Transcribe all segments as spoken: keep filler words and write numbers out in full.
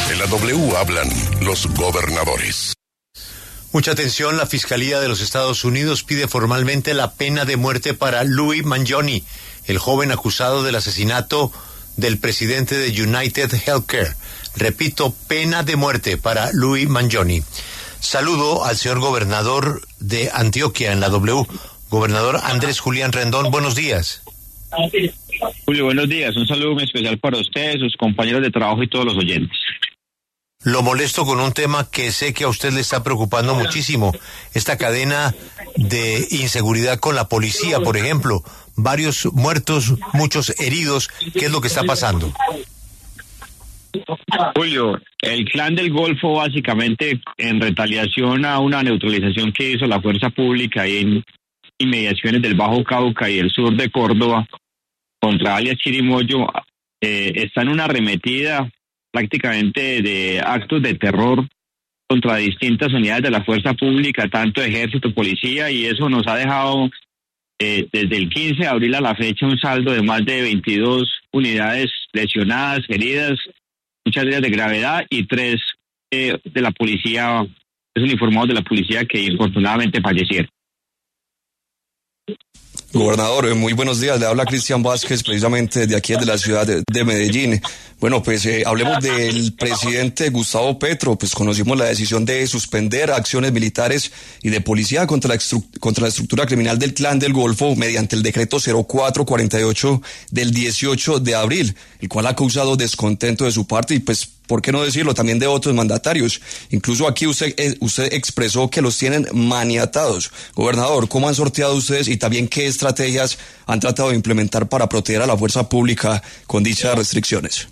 En la W hablan los gobernadores. Mucha atención, la Fiscalía de los Estados Unidos pide formalmente la pena de muerte para Louis Mangione, el joven acusado del asesinato del presidente de United Healthcare. Repito, pena de muerte para Louis Mangione. Saludo al señor gobernador de Antioquia en la W, gobernador Andrés Julián Rendón. Buenos días. Julio, buenos días. Un saludo muy especial para ustedes, sus compañeros de trabajo y todos los oyentes. Lo molesto con un tema que sé que a usted le está preocupando muchísimo, esta cadena de inseguridad con la policía, por ejemplo, varios muertos, muchos heridos. ¿Qué es lo que está pasando? Julio, el Clan del Golfo, básicamente en retaliación a una neutralización que hizo la fuerza pública ahí en inmediaciones del Bajo Cauca y el sur de Córdoba contra alias Chirimoyo, eh, está en una arremetida prácticamente de actos de terror contra distintas unidades de la fuerza pública, tanto ejército, policía, y eso nos ha dejado eh, desde el quince de abril a la fecha un saldo de más de veintidós unidades lesionadas, heridas, muchas de ellas de gravedad, y tres eh, de la policía, es uniformados de la policía que infortunadamente fallecieron. Gobernador, muy buenos días. Le habla Cristian Vázquez, precisamente de aquí, de la ciudad de, de Medellín. Bueno, pues eh, hablemos del presidente Gustavo Petro. Pues conocimos la decisión de suspender acciones militares y de policía contra la, contra la estructura criminal del Clan del Golfo mediante el decreto cero cuatro cuarenta y ocho del dieciocho de abril, el cual ha causado descontento de su parte y pues, ¿por qué no decirlo?, también de otros mandatarios. Incluso aquí usted eh, usted expresó que los tienen maniatados. Gobernador, ¿cómo han sorteado ustedes y también qué estrategias han tratado de implementar para proteger a la fuerza pública con dichas restricciones?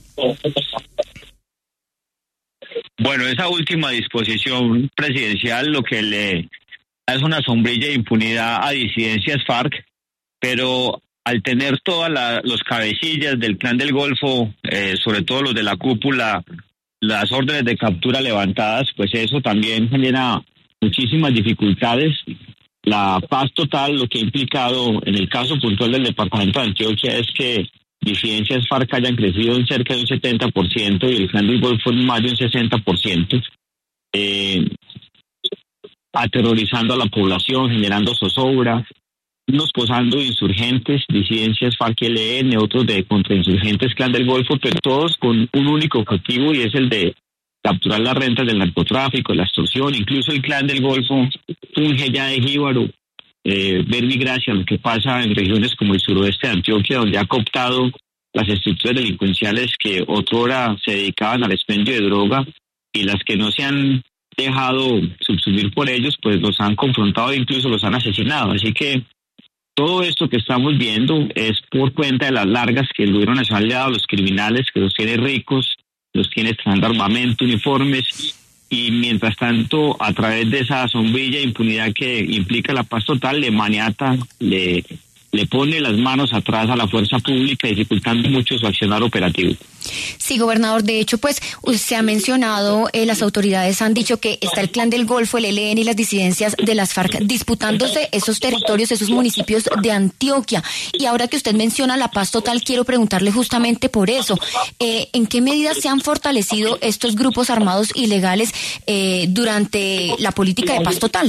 Bueno, esa última disposición presidencial lo que le da es una sombrilla de impunidad a disidencias FARC, pero al tener todas la, los cabecillas del Clan del Golfo, eh, sobre todo los de la cúpula, las órdenes de captura levantadas, pues eso también genera muchísimas dificultades. La paz total, lo que ha implicado en el caso puntual del departamento de Antioquia es que disidencias FARC hayan crecido en cerca de un setenta por ciento y el Clan del Golfo en más de un sesenta por ciento, eh, aterrorizando a la población, generando zozobra, unos posando insurgentes, disidencias FARC y L N, otros de contrainsurgentes Clan del Golfo, pero todos con un único objetivo y es el de capturar las rentas del narcotráfico, la extorsión. Incluso el Clan del Golfo funge ya de jíbaro, eh, ver mi gracia lo que pasa en regiones como el suroeste de Antioquia, donde ha cooptado las estructuras delincuenciales que otrora se dedicaban al expendio de droga y las que no se han dejado subsumir por ellos, pues los han confrontado e incluso los han asesinado. Así que todo esto que estamos viendo es por cuenta de las largas que el gobierno nacional le ha dado a los criminales, que los tiene ricos, los tiene estrenando armamento, uniformes, y mientras tanto, a través de esa sombrilla de impunidad que implica la paz total, le maniata, le, le pone las manos atrás a la fuerza pública, dificultando mucho su accionar operativo. Sí, gobernador, de hecho, pues se ha mencionado, eh, las autoridades han dicho que está el Clan del Golfo, el L N y las disidencias de las FARC disputándose esos territorios, esos municipios de Antioquia. Y ahora que usted menciona la paz total, quiero preguntarle justamente por eso. Eh, ¿En qué medida se han fortalecido estos grupos armados ilegales eh, durante la política de paz total?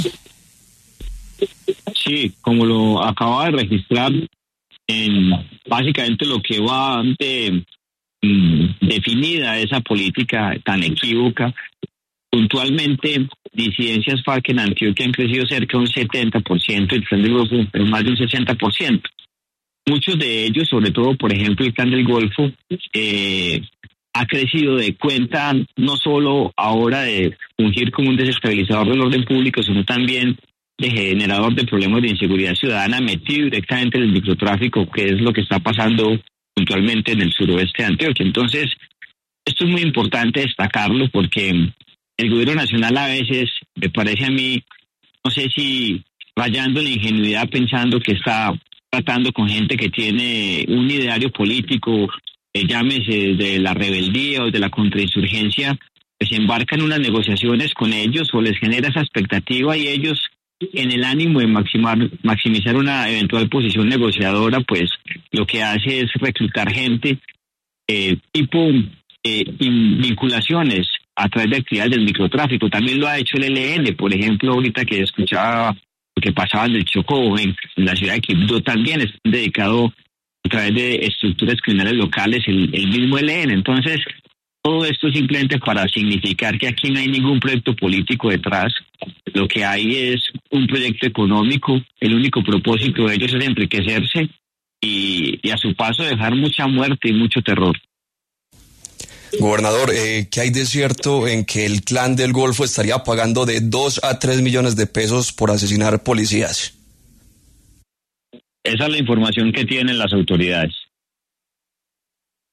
Sí, como lo acaba de registrar, en básicamente lo que va de definida esa política tan equívoca. Puntualmente, disidencias FARC en Antioquia han crecido cerca de un setenta por ciento, el Clan del Golfo pero más de un sesenta por ciento. Muchos de ellos, sobre todo, por ejemplo, el Clan del Golfo, eh, ha crecido de cuenta no solo ahora de fungir como un desestabilizador del orden público, sino también de generador de problemas de inseguridad ciudadana, metido directamente en el microtráfico, que es lo que está pasando puntualmente en el suroeste de Antioquia. Entonces, esto es muy importante destacarlo porque el gobierno nacional a veces, me parece a mí, no sé si rayando en la ingenuidad, pensando que está tratando con gente que tiene un ideario político, eh, llámese de la rebeldía o de la contrainsurgencia, pues se embarcan en unas negociaciones con ellos o les genera esa expectativa y ellos, en el ánimo de maximar, maximizar una eventual posición negociadora, pues lo que hace es reclutar gente eh, tipo eh, vinculaciones a través de actividades del microtráfico. También lo ha hecho el E L N, por ejemplo, ahorita que escuchaba lo que pasaba en el Chocó, en, en la ciudad de Quibdó, también es dedicado a través de estructuras criminales locales el, el mismo E L N. Entonces, todo esto simplemente para significar que aquí no hay ningún proyecto político detrás. Lo que hay es un proyecto económico. El único propósito de ellos es enriquecerse y, y a su paso dejar mucha muerte y mucho terror. Gobernador, eh, ¿qué hay de cierto en que el Clan del Golfo estaría pagando de dos a tres millones de pesos por asesinar policías? Esa es la información que tienen las autoridades.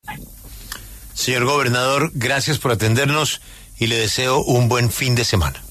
Señor gobernador, gracias por atendernos y le deseo un buen fin de semana.